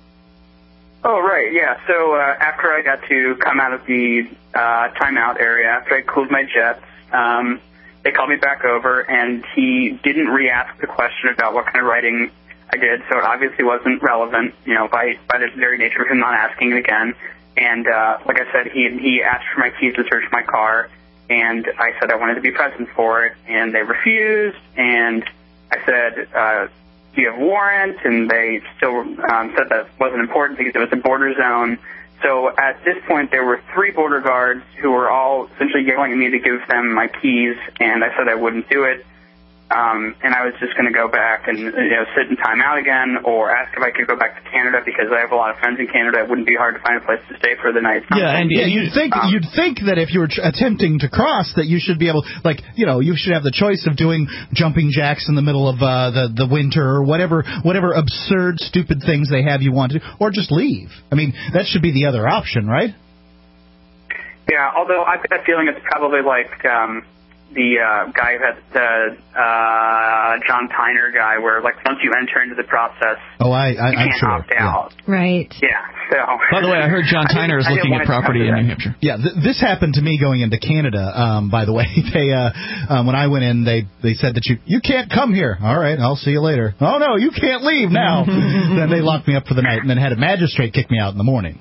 Oh, right, yeah. So, uh, after I got to come out of the, uh, timeout area, after I cooled my jets, um, they called me back over, and he didn't re-ask the question about what kind of writing I did, so it obviously wasn't relevant, you know, by, by the very nature of him not asking it again. And uh, like I said, he he asked for my keys to search my car, and I said I wanted to be present for it, and they refused. And I said, uh, do you have a warrant? And they still um, said that wasn't important because it was a border zone. So at this point, there were three border guards who were all essentially yelling at me to give them my keys, and I said I wouldn't do it. Um, and I was just going to go back and, you know, sit in timeout again, or ask if I could go back to Canada because I have a lot of friends in Canada. It wouldn't be hard to find a place to stay for the night. Yeah, and yeah, you'd think um, you'd think that if you were tr- attempting to cross, that you should be able, like, you know, you should have the choice of doing jumping jacks in the middle of uh, the the winter or whatever whatever absurd, stupid things they have you want to do, or just leave. I mean, that should be the other option, right? Yeah, although I've got a feeling it's probably like. Um, the uh, guy who had the uh, John Tyner guy, where like once you enter into the process, oh, I, I, you I'm can't sure. opt out. Yeah. Right. Yeah. So. By the way, I heard John Tyner is looking at property in New Hampshire. Yeah, th- this happened to me going into Canada. Um, by the way, they uh, um, when I went in, they they said that you you can't come here. All right, I'll see you later. Oh no, you can't leave now. Then they locked me up for the night, and then had a magistrate kick me out in the morning.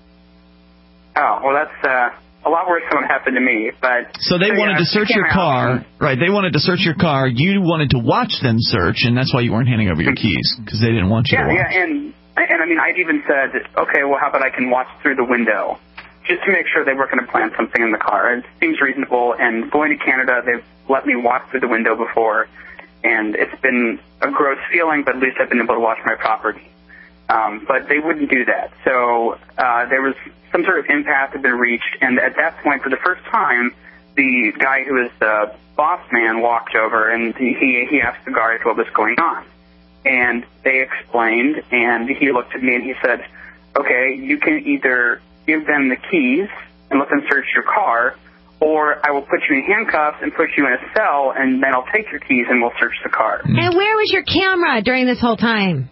Oh well, that's. Uh, A lot worse than what happened to me, but... So they so, wanted yeah, to search your car, and, right, they wanted to search your car, you wanted to watch them search, and that's why you weren't handing over your keys, because they didn't want you yeah, to watch. Yeah, and, and I mean, I'd even said, okay, well, how about I can watch through the window, just to make sure they weren't going to plant something in the car. It seems reasonable, and going to Canada, they've let me watch through the window before, and it's been a gross feeling, but at least I've been able to watch my property. Um, but they wouldn't do that. So uh, there was some sort of impasse had been reached, and at that point, for the first time, the guy who was the boss man walked over, and he he asked the guards what was going on. And they explained, and he looked at me and he said, okay, you can either give them the keys and let them search your car, or I will put you in handcuffs and put you in a cell, and then I'll take your keys and we'll search the car. And where was your camera during this whole time?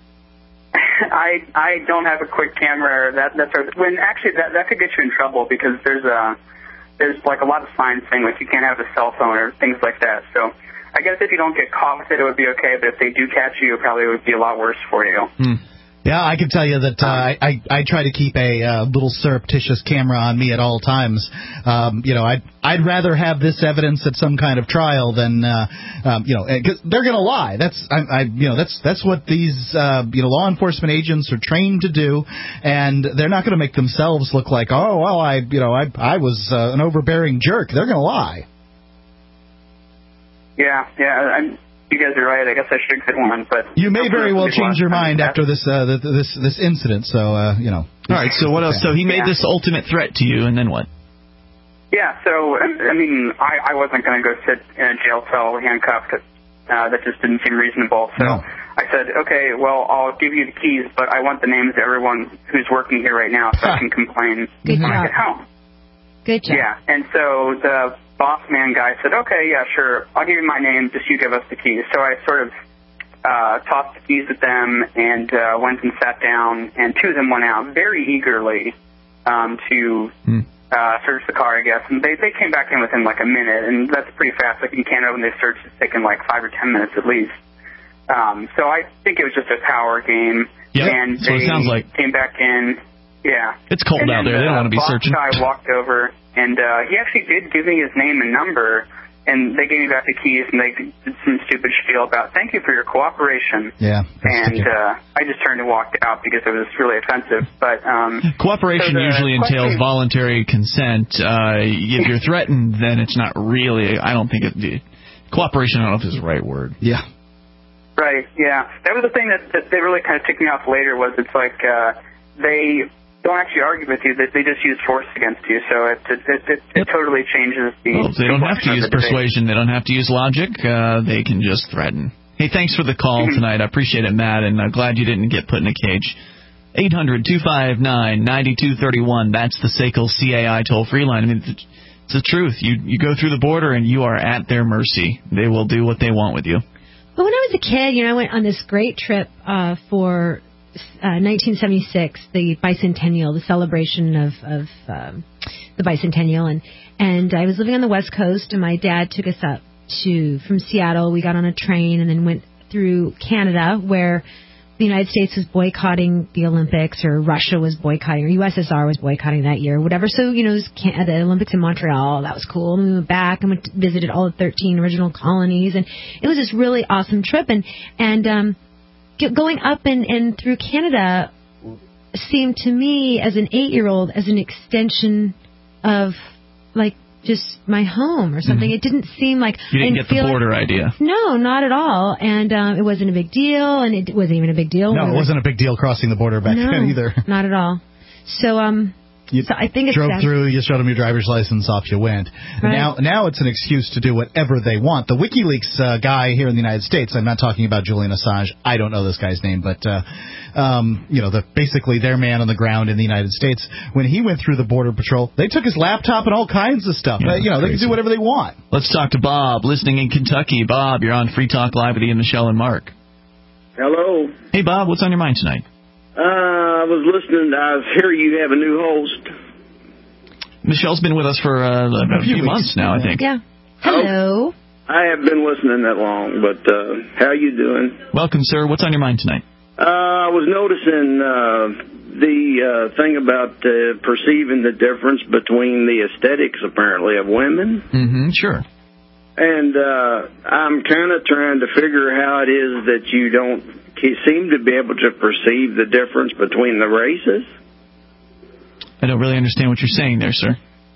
I I don't have a quick camera. That that's when actually that that could get you in trouble because there's a there's like a lot of signs saying like you can't have a cell phone or things like that. So I guess if you don't get caught with it, it would be okay. But if they do catch you, it probably would be a lot worse for you. Hmm. Yeah, I can tell you that uh, I, I try to keep a uh, little surreptitious camera on me at all times. Um, you know, I'd, I'd rather have this evidence at some kind of trial than, uh, um, you know, cause they're going to lie. That's, I, I, you know, that's that's what these, uh, you know, law enforcement agents are trained to do, and they're not going to make themselves look like, oh, well, I, you know, I, I was uh, an overbearing jerk. They're going to lie. Yeah, yeah, I'm. You guys are right. I guess I should get one, but you may very well change your mind after this uh, this this incident. So uh, you know. All right. So what else? So he made yeah. this ultimate threat to you, and then what? Yeah. So I mean, I, I wasn't going to go sit in a jail cell handcuffed. Uh, that just didn't seem reasonable. So no. I said, okay, well, I'll give you the keys, but I want the names of everyone who's working here right now, so I can complain Good when job. I get home. Good job. Yeah. And so the boss man guy said, okay, yeah, sure, I'll give you my name, just you give us the keys. So I sort of uh, tossed the keys at them and uh, went and sat down, and two of them went out very eagerly um, to hmm. uh, search the car, I guess. And they, they came back in within like a minute, and that's pretty fast. Like in Canada, when they search, it's taken like five or ten minutes at least. Um, so I think it was just a power game. Yep, and that's what they it sounds like. Came back in. Yeah. It's cold and out there. The, they don't want to be boss searching. guy walked over, and uh, he actually did give me his name and number, and they gave me back the keys, and they did some stupid spiel about, thank you for your cooperation. Yeah. And uh, I just turned and walked out because it was really offensive. But um, Cooperation so usually question, entails voluntary consent. Uh, if you're threatened, then it's not really, I don't think it, cooperation, I don't know if is the right word. Yeah. Right, yeah. That was the thing that, that they really kind of ticked me off later was it's like uh, they don't actually argue with you, they, they just use force against you. So it it, it, it, it totally changes the... Well, they don't have to use persuasion. They don't have to use logic. Uh, they can just threaten. Hey, thanks for the call mm-hmm. tonight. I appreciate it, Matt, and I'm glad you didn't get put in a cage. eight hundred two five nine nine two three one. That's the S A C L C A I toll-free line. I mean, it's, it's the truth. You, you go through the border, and you are at their mercy. They will do what they want with you. But when I was a kid, you know, I went on this great trip uh, for... Uh, nineteen seventy-six, the bicentennial, the celebration of, of um, the bicentennial, and and I was living on the West Coast, and my dad took us up to from Seattle. We got on a train and then went through Canada, where the United States was boycotting the Olympics, or Russia was boycotting, or U S S R was boycotting that year, whatever. So, you know, it was can- the Olympics in Montreal, that was cool. And we went back and went to, visited all the thirteen original colonies, and it was this really awesome trip. And and um, going up and, and through Canada seemed to me, as an eight-year-old, as an extension of, like, just my home or something. Mm-hmm. It didn't seem like... You didn't I didn't get the border like, idea. No, not at all. And um, it wasn't a big deal, and it wasn't even a big deal. No, it wasn't a big deal crossing the border back no, then either. Not at all. So, um... You so I think it's drove that. through, you showed them your driver's license, off you went. Right. Now now it's an excuse to do whatever they want. The WikiLeaks uh, guy here in the United States, I'm not talking about Julian Assange, I don't know this guy's name, but uh, um, you know, the, basically their man on the ground in the United States, when he went through the Border Patrol, they took his laptop and all kinds of stuff. Yeah, uh, you know, crazy. they can do whatever they want. Let's talk to Bob, listening in Kentucky. Bob, you're on Free Talk Live with Ian, Michelle, and Mark. Hello. Hey, Bob, what's on your mind tonight? Uh, I was listening. I hear you have a new host. Michelle's been with us for uh, a, a few, few months now, I think. Yeah. Hello. Oh, I haven't been listening that long, but uh, how you doing? Welcome, sir. What's on your mind tonight? Uh, I was noticing uh, the uh, thing about uh, perceiving the difference between the aesthetics, apparently, of women. Mm-hmm, sure. And uh, I'm kind of trying to figure how it is that you don't seem to be able to perceive the difference between the races. I don't really understand what you're saying there, sir.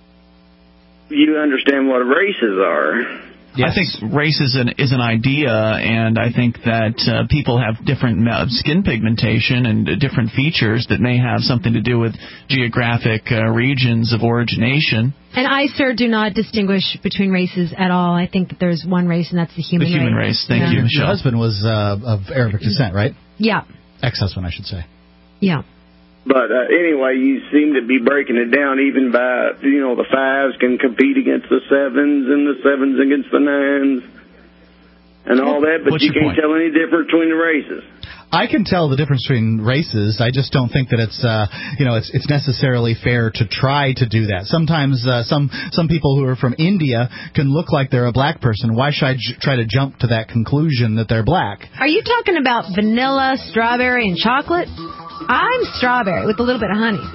You understand what races are. Yes. I think race is an is an idea, and I think that uh, people have different skin pigmentation and uh, different features that may have something to do with geographic uh, regions of origination. And I, sir, do not distinguish between races at all. I think that there's one race, and that's the human race. The human race. race. Thank yeah. you, Michelle. Your husband was uh, of Arabic descent, right? Yeah. Ex-husband, I should say. Yeah. But uh, anyway, you seem to be breaking it down even by, you know, the fives can compete against the sevens and the sevens against the nines and all that, but What's you your can't point? tell any difference between the races. I can tell the difference between races. I just don't think that it's, uh, you know, it's it's necessarily fair to try to do that. Sometimes uh, some some people who are from India can look like they're a black person. Why should I j- try to jump to that conclusion that they're black? Are you talking about vanilla, strawberry, and chocolate? I'm strawberry with a little bit of honey.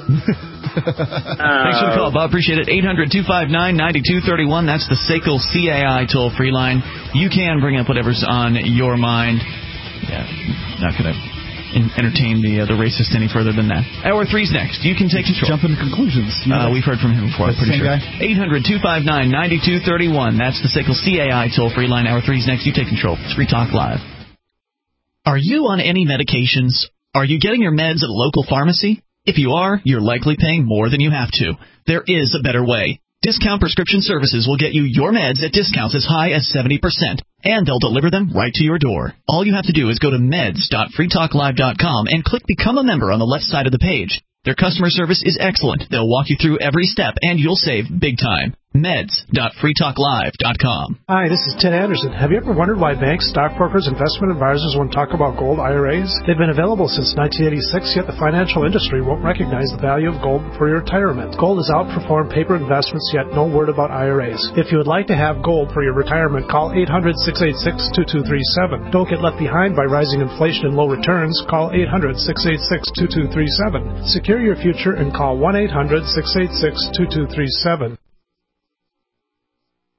Thanks for the call, Bob. Appreciate it. eight hundred two five nine nine two three one. That's the S A C L C A I toll-free line. You can bring up whatever's on your mind. Yeah, not going to entertain the uh, the racist any further than that. Hour three's next. You can take control. Jump into conclusions. Uh, we've heard from him before, I'm pretty sure. eight hundred two five nine nine two three one. That's the S A C L C A I toll-free line. Hour three's next. You take control. It's Free Talk Live. Are you on any medications? Are you getting your meds at a local pharmacy? If you are, you're likely paying more than you have to. There is a better way. Discount Prescription Services will get you your meds at discounts as high as seventy percent, and they'll deliver them right to your door. All you have to do is go to meds dot free talk live dot com and click Become a Member on the left side of the page. Their customer service is excellent. They'll walk you through every step, and you'll save big time. meds dot free talk live dot com. Hi, this is Ted Anderson. Have you ever wondered why banks, stockbrokers, investment advisors won't talk about gold I R As? They've been available since nineteen eighty-six, yet the financial industry won't recognize the value of gold for your retirement. Gold has outperformed paper investments, yet no word about I R As. If you would like to have gold for your retirement, call eight hundred six eight six two two three seven. Don't get left behind by rising inflation and low returns. Call eight hundred six eight six two two three seven. Secure your future and call one eight hundred six eight six two two three seven.